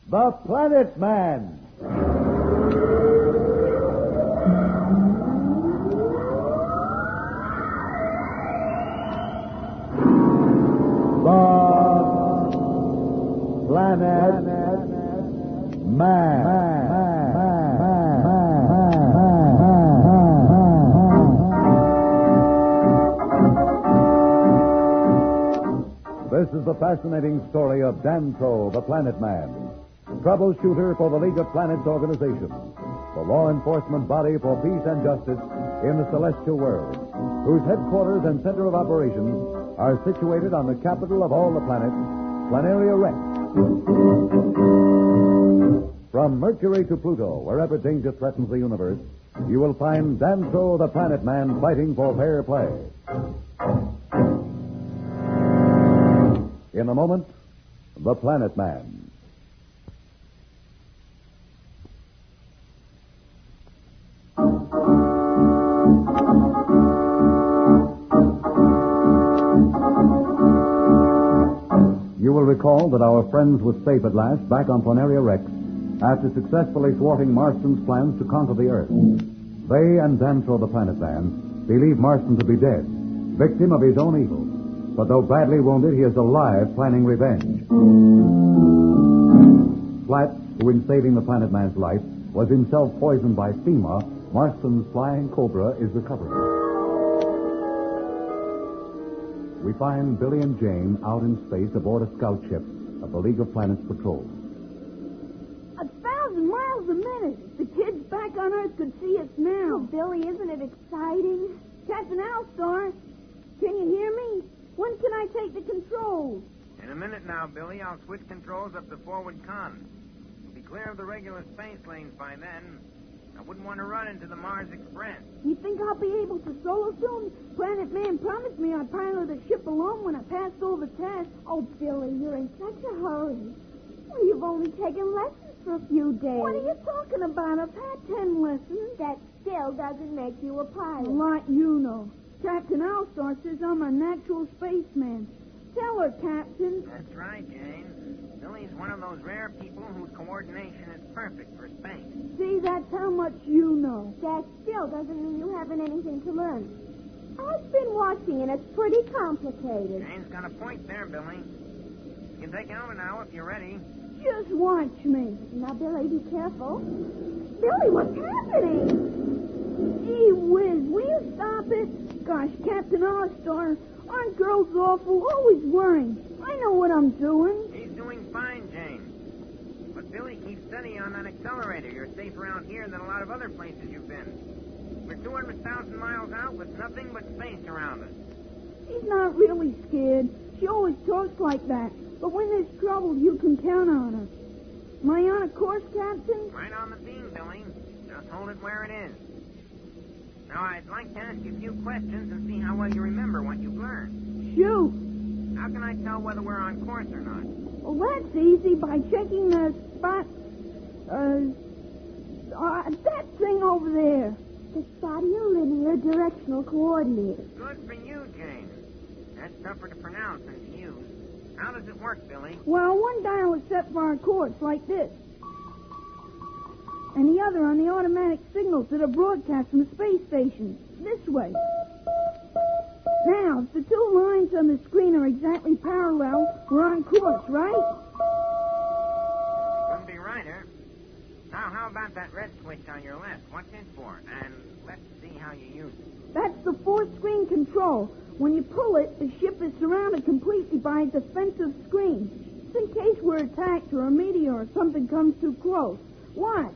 The Planet Man. The Planet Man. This is the fascinating story of Danto, the Planet Man, troubleshooter for the League of Planets organization, the law enforcement body for peace and justice in the celestial world, whose headquarters and center of operations are situated on the capital of all the planets, Planaria Rex. From Mercury to Pluto, wherever danger threatens the universe, you will find Danto, the Planet Man, fighting for fair play. In a moment, The Planet Man. You will recall that our friends were safe at last back on Planaria Rex after successfully thwarting Marston's plans to conquer the Earth. They and Danto, the Planet Man, believe Marston to be dead, victim of his own evil. But though badly wounded, he is alive, planning revenge. Flat, who in saving the Planet Man's life was himself poisoned by FEMA, Marston's flying cobra, is recovering. We find Billy and Jane out in space aboard a scout ship of the League of Planets Patrol. 1,000 miles a minute. The kids back on Earth could see us now. Oh, Billy, isn't it exciting? Captain Alstar, can you hear me? When can I take the controls? In a minute now, Billy. I'll switch controls up to forward con. We'll be clear of the regular space lanes by then. I wouldn't want to run into the Mars Express. You think I'll be able to solo soon? Planet Man promised me I'd pilot the ship alone when I passed all the tests. Oh, Billy, you're in such a hurry. Well, you've only taken lessons for a few days. What are you talking about? I've had 10 lessons. That still doesn't make you a pilot. Like you know. Captain Alstar says I'm a natural spaceman. Tell her, Captain. That's right, Jane. Billy's one of those rare people whose coordination is perfect for space. See, that's how much you know. That still doesn't mean you haven't anything to learn. I've been watching, and it's pretty complicated. Jane's got a point there, Billy. You can take over now if you're ready. Just watch me. Now, Billy, be careful. Billy, what's happening? Gee whiz, will you stop it? Gosh, Captain Alstar, aren't girls awful? Always worrying. I know what I'm doing. He's doing fine, Jane. But Billy, keep steady on that accelerator. You're safer around here than a lot of other places you've been. We're 200,000 miles out with nothing but space around us. She's not really scared. She always talks like that. But when there's trouble, you can count on her. Am I on a course, Captain? Right on the beam, Billy. Just hold it where it is. Now, I'd like to ask you a few questions and see how well you remember what you've learned. Shoot. How can I tell whether we're on course or not? Well, that's easy by checking the spot. That thing over there. The linear directional coordinator. Good for you, Jane. That's tougher to pronounce than to use. How does it work, Billy? Well, one dial is set for our course, like this. And the other on the automatic signals that are broadcast from the space station. This way. Now, if the two lines on the screen are exactly parallel, we're on course, right? Couldn't be right, huh? Now, how about that red switch on your left? What's it for? And let's see how you use it. That's the four-screen control. When you pull it, the ship is surrounded completely by a defensive screen. It's in case we're attacked or a meteor or something comes too close. Watch.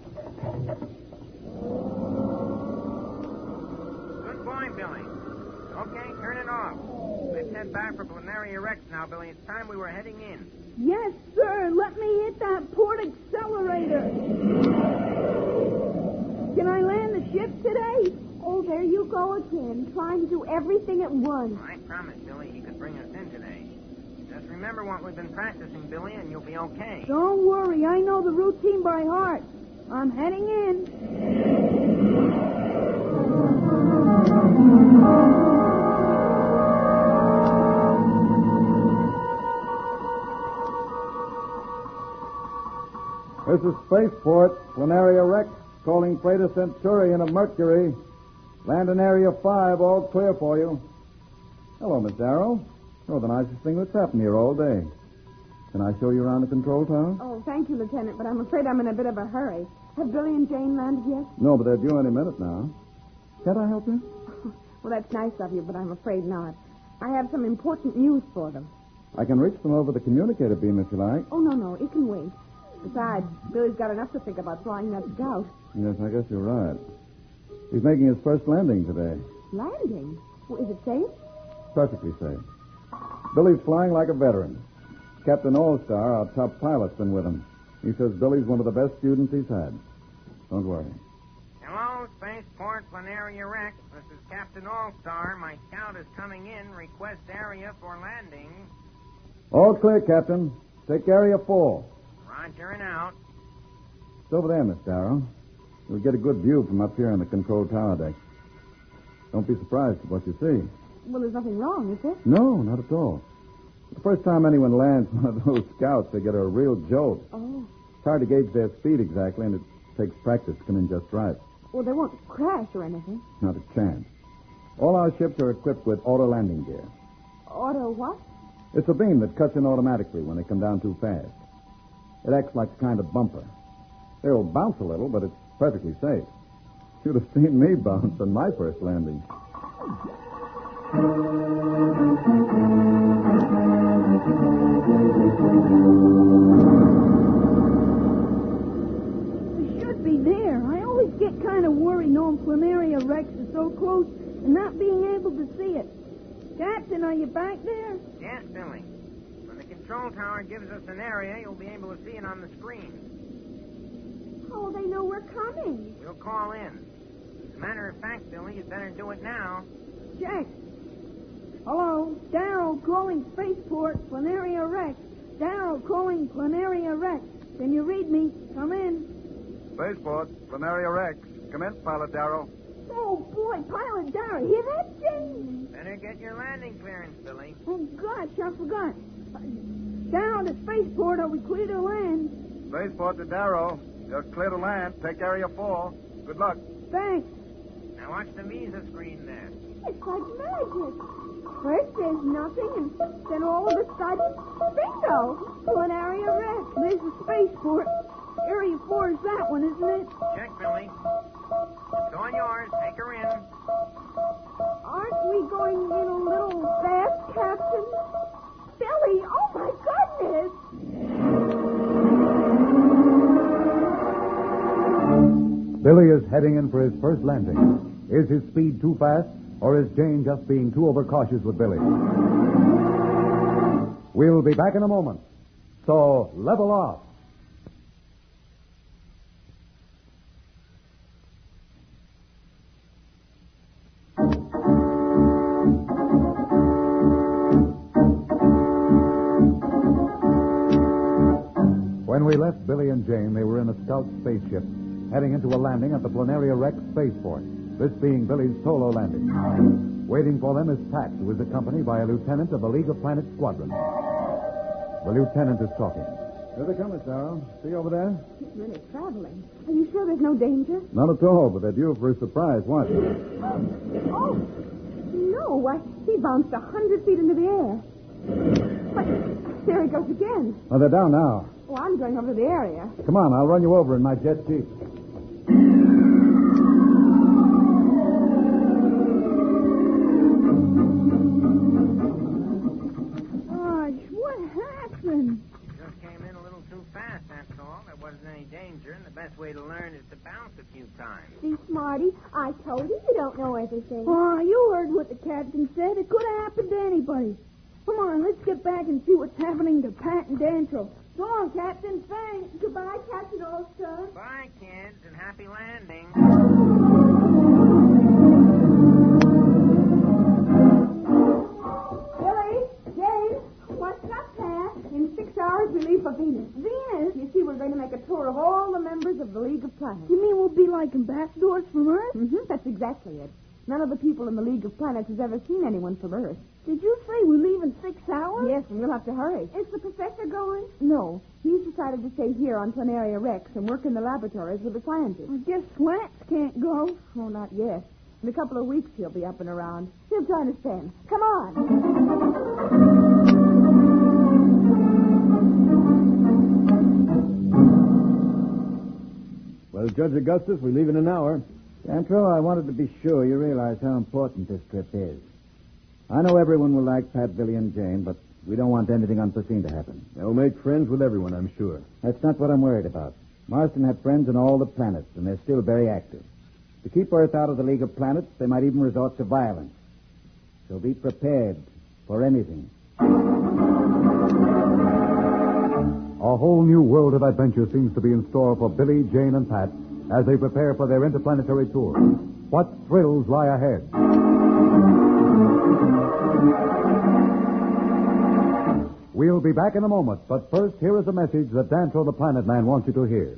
Good boy, Billy. Okay, turn it off. Let's head back for Planaria Rex now, Billy. It's time we were heading in. Yes, sir. Let me hit that port accelerator. Can I land the ship today? Oh, there you go again, trying to do everything at once. I promised Billy he could bring us in today. Just remember what we've been practicing, Billy, and you'll be okay. Don't worry. I know the routine by heart. I'm heading in. This is Spaceport, Planaria Rex, calling freighter Centurion of Mercury. Land in Area 5, all clear for you. Hello, Miss Darrow. You're the nicest thing that's happened here all day. Can I show you around the control tower? Oh, thank you, Lieutenant, but I'm afraid I'm in a bit of a hurry. Have Billy and Jane landed yet? No, but they're due any minute now. Can't I help you? Well, that's nice of you, but I'm afraid not. I have some important news for them. I can reach them over the communicator beam if you like. Oh, no, it can wait. Besides, Billy's got enough to think about flying that scout. Yes, I guess you're right. He's making his first landing today. Landing? Well, is it safe? Perfectly safe. Billy's flying like a veteran. Captain All-Star, our top pilot's been with him. He says Billy's one of the best students he's had. Don't worry. Hello, Spaceport Planaria Rex. This is Captain All-Star. My scout is coming in. Request area for landing. All clear, Captain. Take Area 4. Roger and out. It's over there, Miss Darrow. You'll get a good view from up here on the control tower deck. Don't be surprised at what you see. Well, there's nothing wrong, is there? No, not at all. The first time anyone lands one of those scouts, they get a real jolt. Oh. It's hard to gauge their speed exactly, and it takes practice to come in just right. Well, they won't crash or anything. Not a chance. All our ships are equipped with auto landing gear. Auto what? It's a beam that cuts in automatically when they come down too fast. It acts like a kind of bumper. They'll bounce a little, but it's perfectly safe. You'd have seen me bounce on my first landing. They should be there. I always get kind of worried knowing Planaria Rex is so close and not being able to see it. Captain, are you back there? Yes, Billy. When the control tower gives us an area, you'll be able to see it on the screen. How will they know we're coming? We'll call in. As a matter of fact, Billy, you'd better do it now. Check. Hello, Darrow calling Spaceport, Planaria Rex. Darrow calling Planaria Rex. Can you read me? Come in. Spaceport, Planaria Rex. Come in, Pilot Darrow. Oh, boy, Pilot Darrow, hear that, Jane? Better get your landing clearance, Billy. Oh, gosh, I forgot. Darrow to Spaceport, are we clear to land? Spaceport to Darrow. You're clear to land. Take Area 4. Good luck. Thanks. Now watch the visa screen there. It's like magic. First there's nothing, and then all of a sudden, bingo! Planaria Rex. There's the Spaceport. Area 4 is that one, isn't it? Check, Billy. It's all yours. Take her in. Aren't we going in a little fast, Captain? Billy, oh my goodness! Billy is heading in for his first landing. Is his speed too fast, or is Jane just being too overcautious with Billy? We'll be back in a moment. So, level off. When we left Billy and Jane, they were in a scout spaceship, heading into a landing at the Planaria Rex spaceport, this being Billy's solo landing. Waiting for them is Pat, who is accompanied by a lieutenant of the League of Planets Squadron. The lieutenant is talking. Here they come, Miss Darrow. See over there? He's really traveling. Are you sure there's no danger? Not at all, but they're due for a surprise. Watch. Oh, no. Why, he bounced 100 feet into the air. But there he goes again. Oh, they're down now. Oh, I'm going over to the area. Come on, I'll run you over in my jet jeep. Gosh, what happened? Just came in a little too fast, that's all. There wasn't any danger, and the best way to learn is to bounce a few times. See, Smarty, I told you you don't know everything. Oh, you heard what the captain said. It could have happened to anybody. Come on, let's get back and see what's happening to Pat and Dancho. So long, Captain. Thanks. Goodbye, Captain All-Star. Bye, kids, and happy landing. Billy, Jane, what's up, Pat? In 6 hours, we leave for Venus. Venus? You see, we're going to make a tour of all the members of the League of Planets. You mean we'll be like ambassadors from Earth? That's exactly it. None of the people in the League of Planets has ever seen anyone from Earth. Did you say we leave in 6 hours? Yes, and we'll have to hurry. Is the professor going? No, he's decided to stay here on Planaria Rex and work in the laboratories with the scientists. I guess Slats can't go. Oh, not yet. In a couple of weeks, he'll be up and around. He'll join us then. Come on. Well, Judge Augustus, we leave in an hour. Dantro, I wanted to be sure you realize how important this trip is. I know everyone will like Pat, Billy, and Jane, but we don't want anything unforeseen to happen. They'll make friends with everyone, I'm sure. That's not what I'm worried about. Marston had friends on all the planets, and they're still very active. To keep Earth out of the League of Planets, they might even resort to violence. So be prepared for anything. A whole new world of adventure seems to be in store for Billy, Jane, and Pat as they prepare for their interplanetary tour. What thrills lie ahead? We'll be back in a moment, but first, here is a message that Dantro the Planet Man wants you to hear.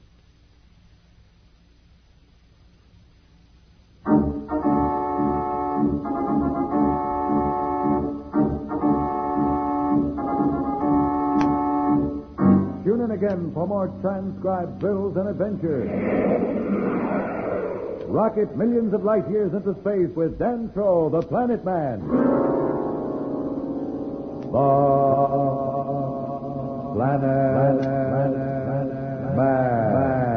Tune in again for more transcribed thrills and adventures. Rocket millions of light years into space with Dantro the Planet Man. The Planet Man.